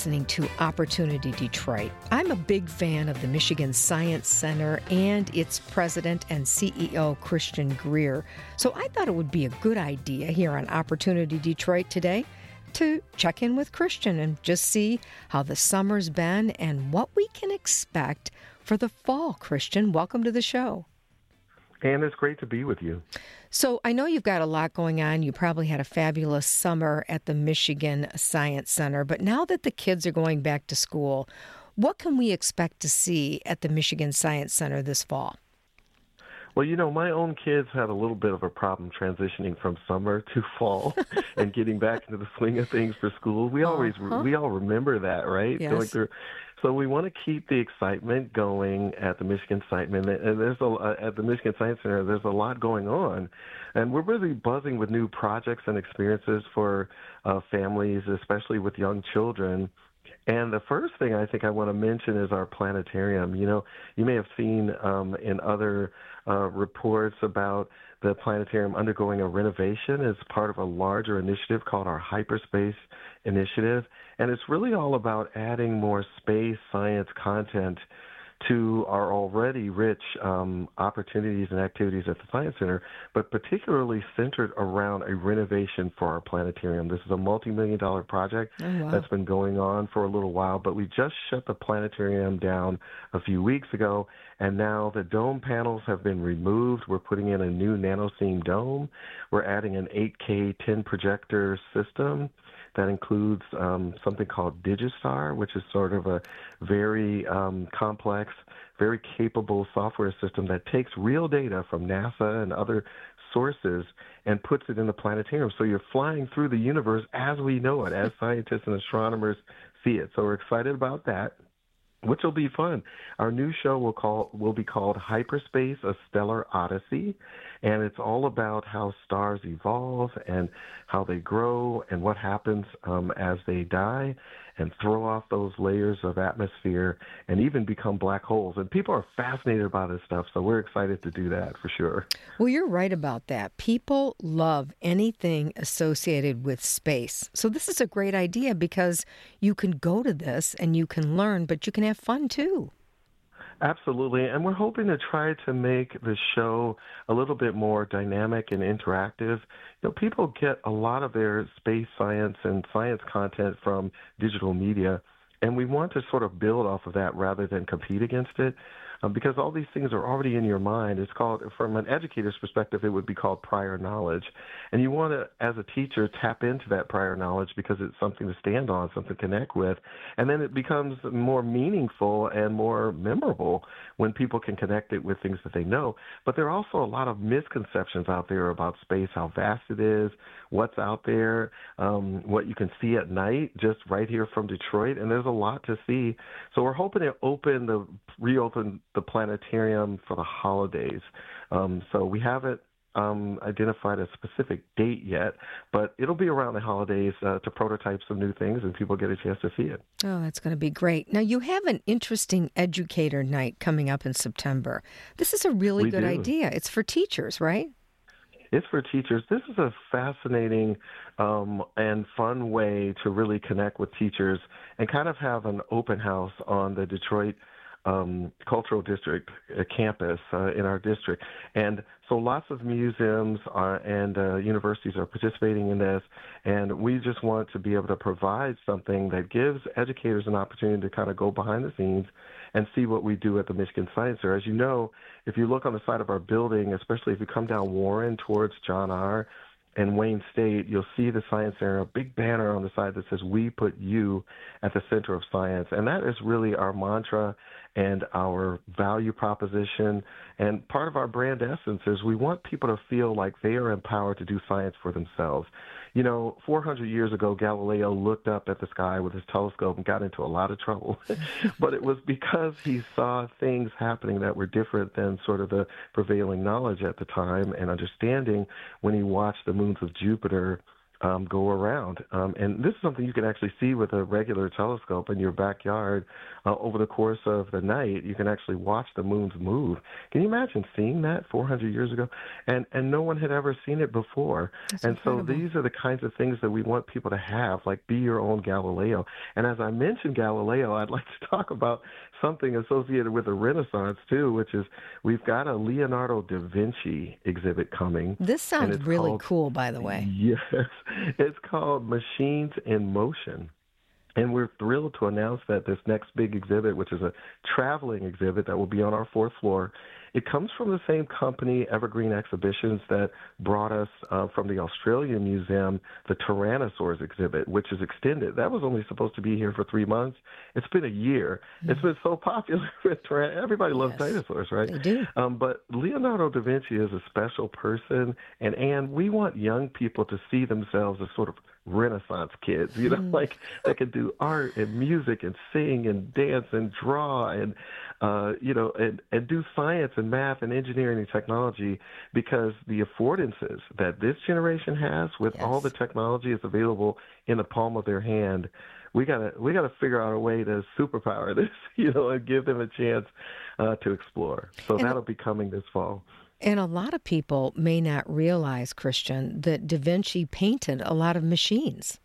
listening to Opportunity Detroit. I'm a big fan of the Michigan Science Center and its president and CEO, Christian Greer. So I thought it would be a good idea here on Opportunity Detroit today to check in with Christian and just see how the summer's been and what we can expect for the fall. Christian, welcome to the show. And it's great to be with you. So I know you've got a lot going on. You probably had a fabulous summer at the Michigan Science Center. But now that the kids are going back to school, what can we expect to see at the Michigan Science Center this fall? Well, you know, my own kids had a little bit of a problem transitioning from summer to fall and getting back into the swing of things for school. We all remember that, right? Yes. Going through. So we want to keep the excitement going at the Michigan Science, and at the Michigan Science Center. There's a lot going on, and we're really buzzing with new projects and experiences for families, especially with young children. And the first thing I think I want to mention is our planetarium. You know, you may have seen in other reports about the planetarium undergoing a renovation as part of a larger initiative called our Hyperspace Initiative. And it's really all about adding more space science content to our already rich opportunities and activities at the Science Center, but particularly centered around a renovation for our planetarium. This is a multi-million-dollar project that's been going on for a little while, but we just shut the planetarium down a few weeks ago, and now the dome panels have been removed. We're putting in a new NanoSeam dome. We're adding an 8K 10 projector system that includes something called Digistar, which is sort of a very complex, very capable software system that takes real data from NASA and other sources and puts it in the planetarium. So you're flying through the universe as we know it, as scientists and astronomers see it. So we're excited about that, which will be fun. Our new show will be called Hyperspace: A Stellar Odyssey, and it's all about how stars evolve and how they grow and what happens as they die and throw off those layers of atmosphere and even become black holes. And people are fascinated by this stuff, so we're excited to do that for sure. Well, you're right about that. People love anything associated with space. So this is a great idea because you can go to this and you can learn, but you can have fun too. Absolutely, and we're hoping to try to make the show a little bit more dynamic and interactive. You know, people get a lot of their space science and science content from digital media, and we want to sort of build off of that rather than compete against it. Because all these things are already in your mind. It's called, from an educator's perspective, it would be called prior knowledge. And you want to, as a teacher, tap into that prior knowledge because it's something to stand on, something to connect with. And then it becomes more meaningful and more memorable when people can connect it with things that they know. But there are also a lot of misconceptions out there about space, how vast it is, what's out there, what you can see at night just right here from Detroit. And there's a lot to see. So we're hoping to reopen the planetarium for the holidays. So we haven't identified a specific date yet, but it'll be around the holidays to prototype some new things and people get a chance to see it. Oh, that's going to be great. Now, you have an interesting educator night coming up in September. This is a really good idea. It's for teachers, right? It's for teachers. This is a fascinating and fun way to really connect with teachers and kind of have an open house on the Detroit Cultural District campus in our district. And so lots of museums and universities are participating in this, and we just want to be able to provide something that gives educators an opportunity to kind of go behind the scenes and see what we do at the Michigan Science Center. As you know, if you look on the side of our building, especially if you come down Warren towards John R. and Wayne State, you'll see the Science Center, a big banner on the side that says, "We put you at the center of science." And that is really our mantra and our value proposition. And part of our brand essence is we want people to feel like they are empowered to do science for themselves. You know, 400 years ago, Galileo looked up at the sky with his telescope and got into a lot of trouble. But it was because he saw things happening that were different than sort of the prevailing knowledge at the time and understanding when he watched the moons of Jupiter go around. And this is something you can actually see with a regular telescope in your backyard over the course of the night. You can actually watch the moons move. Can you imagine seeing that 400 years ago? And no one had ever seen it before. That's and incredible. So these are the kinds of things that we want people to have, like be your own Galileo. And as I mentioned Galileo, I'd like to talk about something associated with the Renaissance, too, which is we've got a Leonardo da Vinci exhibit coming. This sounds really cool, by the way. Yes. It's called Machines in Motion. And we're thrilled to announce that this next big exhibit, which is a traveling exhibit that will be on our fourth floor, it comes from the same company, Evergreen Exhibitions, that brought us from the Australian Museum the Tyrannosaurs exhibit, which is extended. That was only supposed to be here for 3 months. It's been a year. It's been so popular with everybody loves dinosaurs, right? They do. But Leonardo da Vinci is a special person, and we want young people to see themselves as sort of Renaissance kids, like they can do art and music and sing and dance and draw and and do science and math and engineering and technology, because the affordances that this generation has with all the technology is available in the palm of their hand. We gotta figure out a way to superpower this, and give them a chance to explore. So that'll be coming this fall. And a lot of people may not realize, Christian, that Da Vinci painted a lot of machines.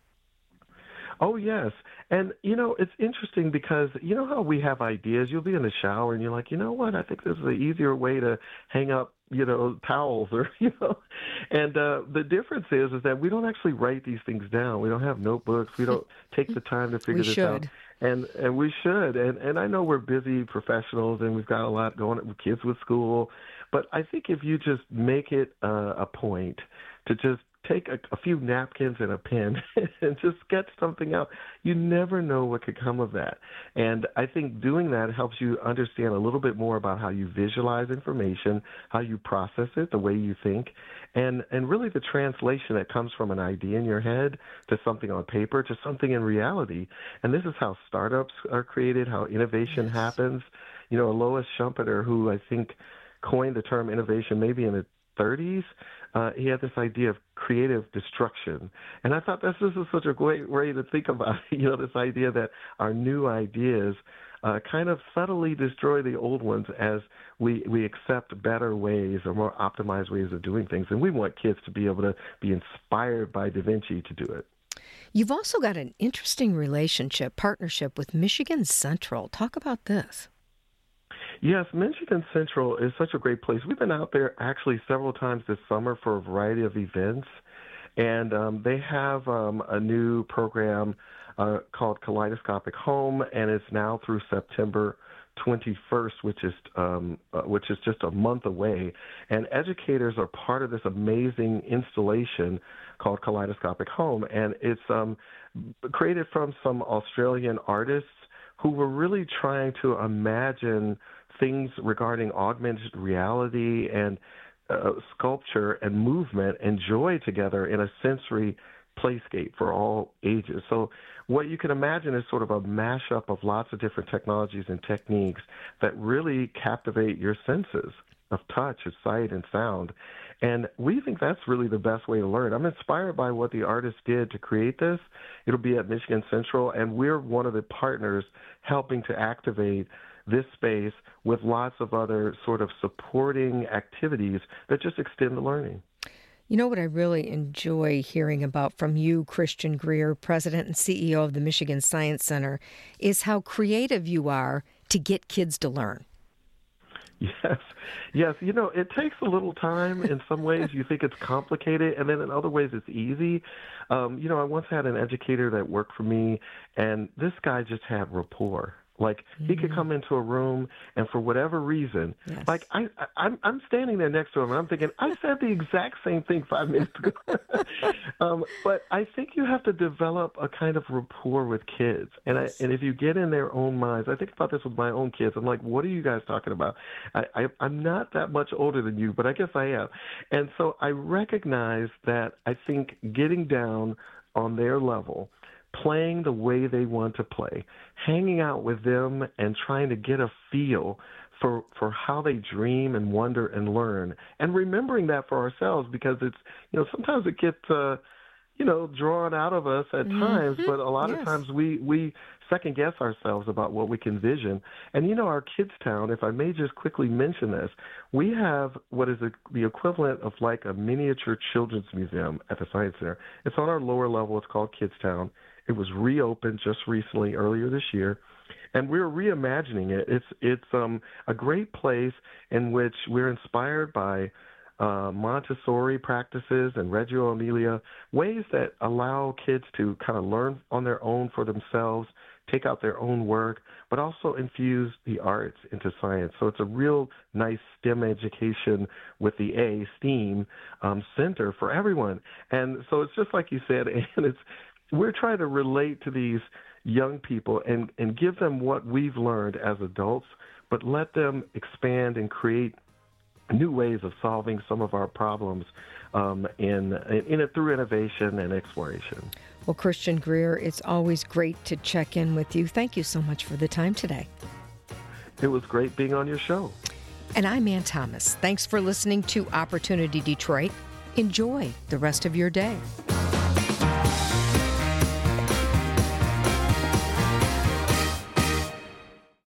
Oh, yes. And, it's interesting because how we have ideas. You'll be in the shower and you're like, you know what, I think this is an easier way to hang up, towels or, And the difference is that we don't actually write these things down. We don't have notebooks. We don't take the time to figure this out. And we should. And I know we're busy professionals and we've got a lot going on with kids with school. But I think if you just make it a point to just take a few napkins and a pen and just sketch something out, you never know what could come of that. And I think doing that helps you understand a little bit more about how you visualize information, how you process it, the way you think, and really the translation that comes from an idea in your head to something on paper to something in reality. And this is how startups are created, how innovation happens. Lois Schumpeter, who I think coined the term innovation maybe in the 30s, he had this idea of creative destruction. And I thought this is such a great way to think about it, this idea that our new ideas kind of subtly destroy the old ones as we accept better ways or more optimized ways of doing things. And we want kids to be able to be inspired by Da Vinci to do it. You've also got an interesting partnership with Michigan Central. Talk about this. Yes, Michigan Central is such a great place. We've been out there actually several times this summer for a variety of events, and they have a new program called Kaleidoscopic Home, and it's now through September 21st, which is just a month away. And educators are part of this amazing installation called Kaleidoscopic Home, and it's created from some Australian artists who were really trying to imagine things regarding augmented reality and sculpture and movement and joy together in a sensory playscape for all ages. So what you can imagine is sort of a mashup of lots of different technologies and techniques that really captivate your senses of touch, of sight, and sound. And we think that's really the best way to learn. I'm inspired by what the artists did to create this. It'll be at Michigan Central, and we're one of the partners helping to activate this space with lots of other sort of supporting activities that just extend the learning. You know what I really enjoy hearing about from you, Christian Greer, President and CEO of the Michigan Science Center, is how creative you are to get kids to learn. Yes. It takes a little time. In some ways, you think it's complicated, and then in other ways, it's easy. I once had an educator that worked for me, and this guy just had rapport. Like, he could come into a room, and for whatever reason, like I'm standing there next to him, and I'm thinking, I said the exact same thing 5 minutes ago. But I think you have to develop a kind of rapport with kids. And if you get in their own minds, I think about this with my own kids. I'm like, what are you guys talking about? I'm not that much older than you, but I guess I am. And so I recognize that I think getting down on their level, playing the way they want to play, hanging out with them and trying to get a feel for how they dream and wonder and learn, and remembering that for ourselves, because it's, sometimes it gets, drawn out of us at times, but a lot of Yes. times we second guess ourselves about what we can vision. And our Kidstown, if I may just quickly mention this, we have what is the equivalent of like a miniature children's museum at the Science Center. It's on our lower level. It's called Kidstown. It was reopened just recently, earlier this year. And we're reimagining it. It's a great place in which we're inspired by Montessori practices and Reggio Emilia, ways that allow kids to kind of learn on their own for themselves, take out their own work, but also infuse the arts into science. So it's a real nice STEM education with the STEAM center for everyone. And so it's just like you said, and we're trying to relate to these young people and give them what we've learned as adults, but let them expand and create new ways of solving some of our problems through innovation and exploration. Well, Christian Greer, it's always great to check in with you. Thank you so much for the time today. It was great being on your show. And I'm Ann Thomas. Thanks for listening to Opportunity Detroit. Enjoy the rest of your day.